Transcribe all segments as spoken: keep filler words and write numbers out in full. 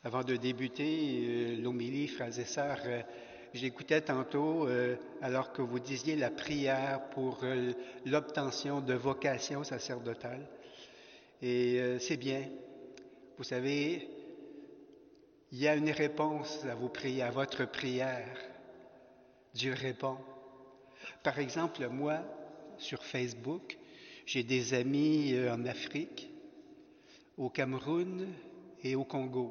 Avant de débuter euh, l'homélie, frères et sœurs, euh, j'écoutais tantôt, euh, alors que vous disiez la prière pour euh, l'obtention de vocation sacerdotale. Et euh, c'est bien. Vous savez, il y a une réponse à vos prières, à votre prière. Dieu répond. Par exemple, moi, sur Facebook, j'ai des amis euh, en Afrique, au Cameroun et au Congo.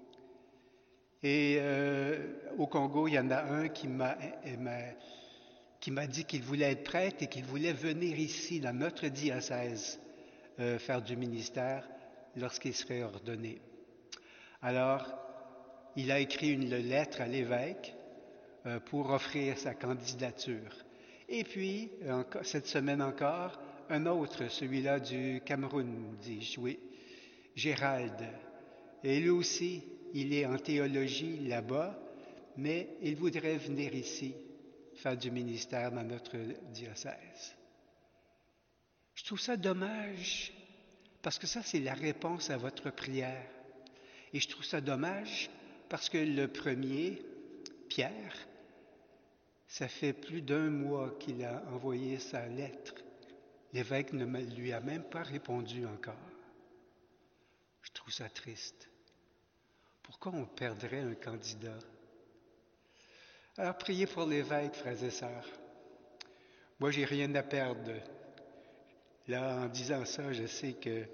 Et euh, au Congo, il y en a un qui m'a, qui m'a dit qu'il voulait être prêtre et qu'il voulait venir ici, dans notre diocèse, euh, faire du ministère lorsqu'il serait ordonné. Alors, il a écrit une lettre à l'évêque euh, pour offrir sa candidature. Et puis, en, cette semaine encore, un autre, celui-là du Cameroun, dis-je, oui, Gérald. Et lui aussi, il est en théologie là-bas, mais il voudrait venir ici faire du ministère dans notre diocèse. Je trouve ça dommage, parce que ça, c'est la réponse à votre prière. Et je trouve ça dommage parce que le premier, Pierre, ça fait plus d'un mois qu'il a envoyé sa lettre. L'évêque ne lui a même pas répondu encore. Je trouve ça triste. Pourquoi on perdrait un candidat? Alors, priez pour l'évêque, frères et sœurs. Moi, j'ai rien à perdre. Là, en disant ça, je sais que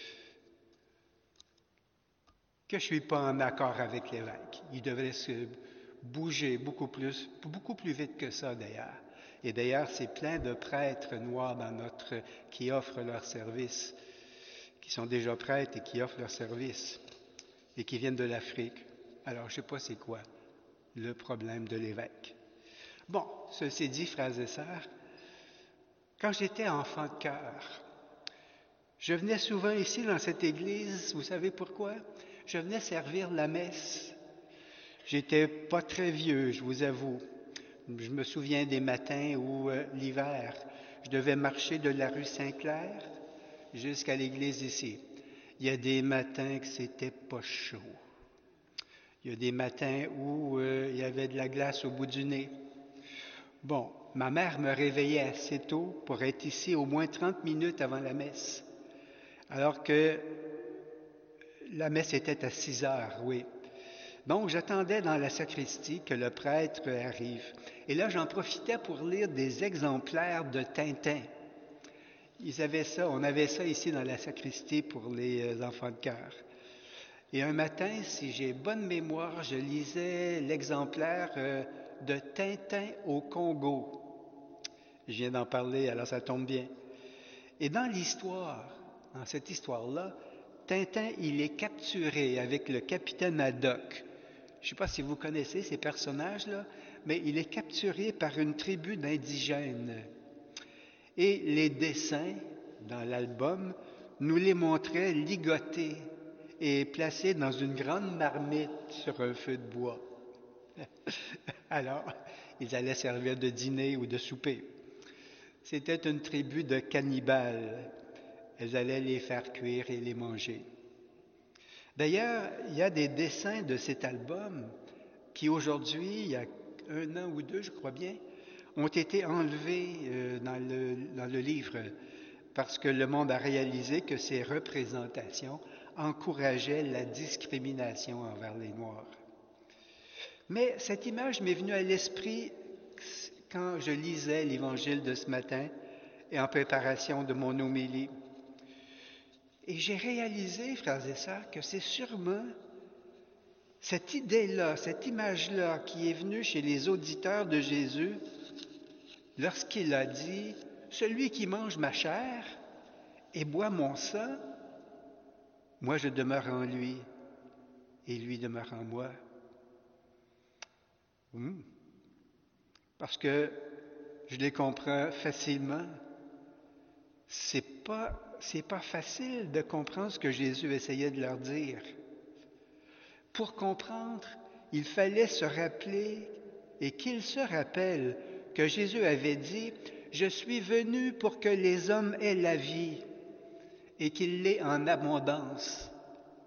que je ne suis pas en accord avec l'évêque. Il devrait se bouger beaucoup plus, beaucoup plus vite que ça d'ailleurs. Et d'ailleurs, c'est plein de prêtres noirs dans notre, qui offrent leur service, qui sont déjà prêtres et qui offrent leur service, et qui viennent de l'Afrique. Alors, je ne sais pas c'est quoi le problème de l'évêque. Bon, ceci dit, frères et sœurs, quand j'étais enfant de cœur, je venais souvent ici dans cette église, vous savez pourquoi? Je venais servir la messe. J'étais pas très vieux, je vous avoue. Je me souviens des matins où, euh, l'hiver, je devais marcher de la rue Saint-Clair jusqu'à l'église ici. Il y a des matins que c'était pas chaud. Il y a des matins où euh, il y avait de la glace au bout du nez. Bon, ma mère me réveillait assez tôt pour être ici au moins trente minutes avant la messe. Alors que la messe était à six heures, oui. Donc, j'attendais dans la sacristie que le prêtre arrive. Et là, j'en profitais pour lire des exemplaires de Tintin. Ils avaient ça, on avait ça ici dans la sacristie pour les enfants de cœur. Et un matin, si j'ai bonne mémoire, je lisais l'exemplaire euh, de Tintin au Congo. Je viens d'en parler, alors ça tombe bien. Et dans l'histoire, dans cette histoire-là, Tintin, il est capturé avec le capitaine Haddock. Je ne sais pas si vous connaissez ces personnages-là, mais il est capturé par une tribu d'indigènes. Et les dessins, dans l'album, nous les montraient ligotés et placés dans une grande marmite sur un feu de bois. Alors, ils allaient servir de dîner ou de souper. C'était une tribu de cannibales. Elles allaient les faire cuire et les manger. D'ailleurs, il y a des dessins de cet album qui aujourd'hui, il y a un an ou deux, je crois bien, ont été enlevés euh, dans, le, dans le livre parce que le monde a réalisé que ces représentations encourageaient la discrimination envers les Noirs. Mais cette image m'est venue à l'esprit quand je lisais l'Évangile de ce matin et en préparation de mon homélie. Et j'ai réalisé, frères et sœurs, que c'est sûrement cette idée-là, cette image-là qui est venue chez les auditeurs de Jésus lorsqu'il a dit « Celui qui mange ma chair et boit mon sang, moi je demeure en lui et lui demeure en moi. Hum. » Parce que je les comprends facilement. C'est pas, c'est pas facile de comprendre ce que Jésus essayait de leur dire. Pour comprendre, il fallait se rappeler et qu'ils se rappellent que Jésus avait dit « Je suis venu pour que les hommes aient la vie et qu'ils l'aient en abondance. »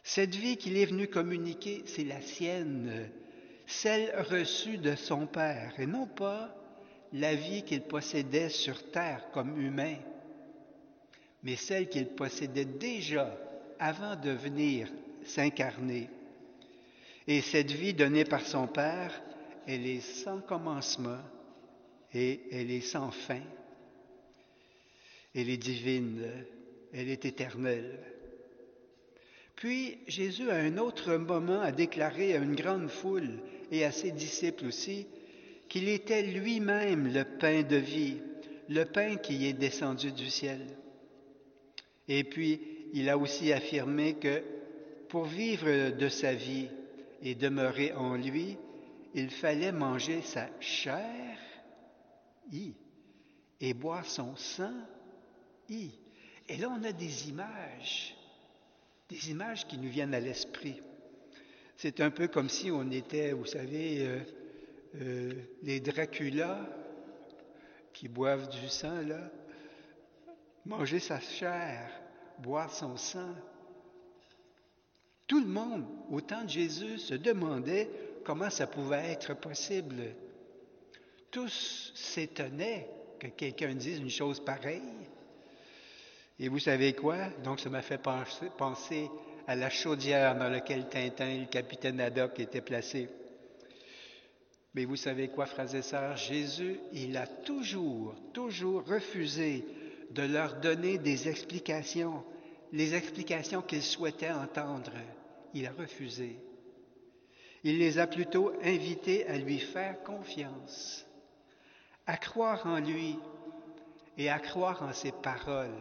Cette vie qu'il est venu communiquer, c'est la sienne, celle reçue de son Père, et non pas la vie qu'il possédait sur terre comme humain, mais celle qu'il possédait déjà avant de venir s'incarner. Et cette vie donnée par son Père, elle est sans commencement et elle est sans fin. Elle est divine, elle est éternelle. Puis Jésus, à un autre moment, a déclaré à une grande foule et à ses disciples aussi qu'il était lui-même le pain de vie, le pain qui est descendu du ciel. Et puis, il a aussi affirmé que pour vivre de sa vie et demeurer en lui, il fallait manger sa chair hi, et boire son sang. hi. Et là, on a des images, des images qui nous viennent à l'esprit. C'est un peu comme si on était, vous savez, euh, euh, les Dracula qui boivent du sang, là, manger sa chair, boire son sang. Tout le monde, au temps de Jésus, se demandait comment ça pouvait être possible. Tous s'étonnaient que quelqu'un dise une chose pareille. Et vous savez quoi? Donc, ça m'a fait penser, penser à la chaudière dans laquelle Tintin et le capitaine Haddock étaient placés. Mais vous savez quoi, frères et sœurs? Jésus, il a toujours, toujours refusé de leur donner des explications, les explications qu'ils souhaitaient entendre. Il a refusé. Il les a plutôt invités à lui faire confiance, à croire en lui et à croire en ses paroles.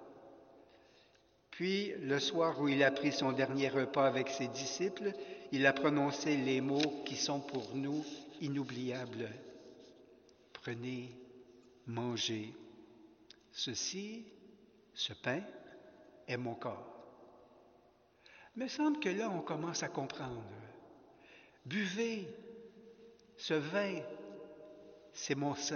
Puis, le soir où il a pris son dernier repas avec ses disciples, il a prononcé les mots qui sont pour nous inoubliables. Prenez, mangez. Ceci, ce pain, est mon corps. Il me semble que là, on commence à comprendre. Buvez, ce vin, c'est mon sang.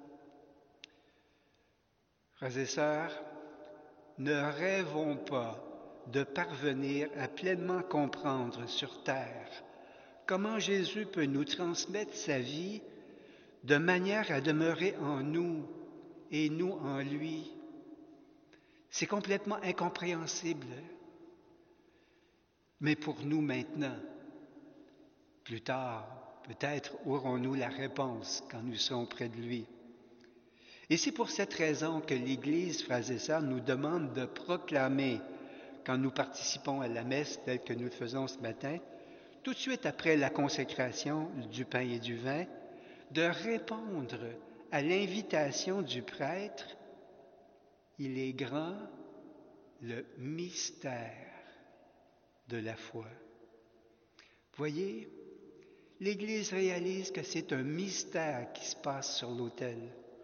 Frères et sœurs, ne rêvons pas de parvenir à pleinement comprendre sur terre comment Jésus peut nous transmettre sa vie de manière à demeurer en nous et nous en lui. C'est complètement incompréhensible. Mais pour nous maintenant, plus tard, peut-être aurons-nous la réponse quand nous serons près de lui. Et c'est pour cette raison que l'Église, frères et sœurs, nous demande de proclamer, quand nous participons à la messe telle que nous le faisons ce matin, tout de suite après la consécration du pain et du vin, de répondre à l'invitation du prêtre. Il est grand le mystère de la foi. Voyez, l'Église réalise que c'est un mystère qui se passe sur l'autel.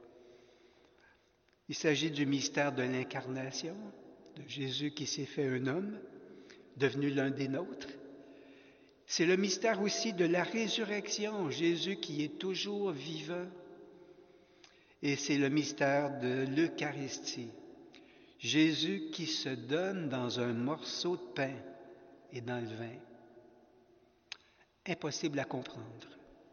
Il s'agit du mystère de l'incarnation, de Jésus qui s'est fait un homme, devenu l'un des nôtres. C'est le mystère aussi de la résurrection, Jésus qui est toujours vivant. Et c'est le mystère de l'Eucharistie, Jésus qui se donne dans un morceau de pain et dans le vin. Impossible à comprendre.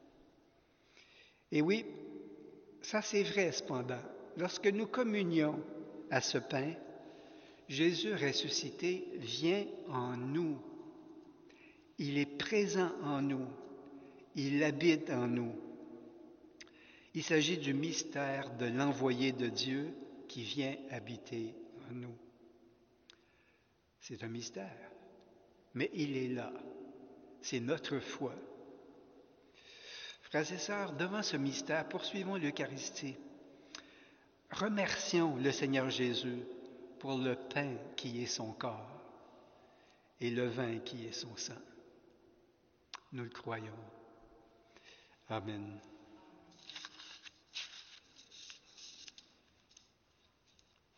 Et oui, ça c'est vrai cependant. Lorsque nous communions à ce pain, Jésus ressuscité vient en nous. Il est présent en nous. Il habite en nous. Il s'agit du mystère de l'envoyé de Dieu qui vient habiter en nous. C'est un mystère, mais il est là. C'est notre foi. Frères et sœurs, devant ce mystère, poursuivons l'Eucharistie. Remercions le Seigneur Jésus pour le pain qui est son corps et le vin qui est son sang. Nous le croyons. Amen.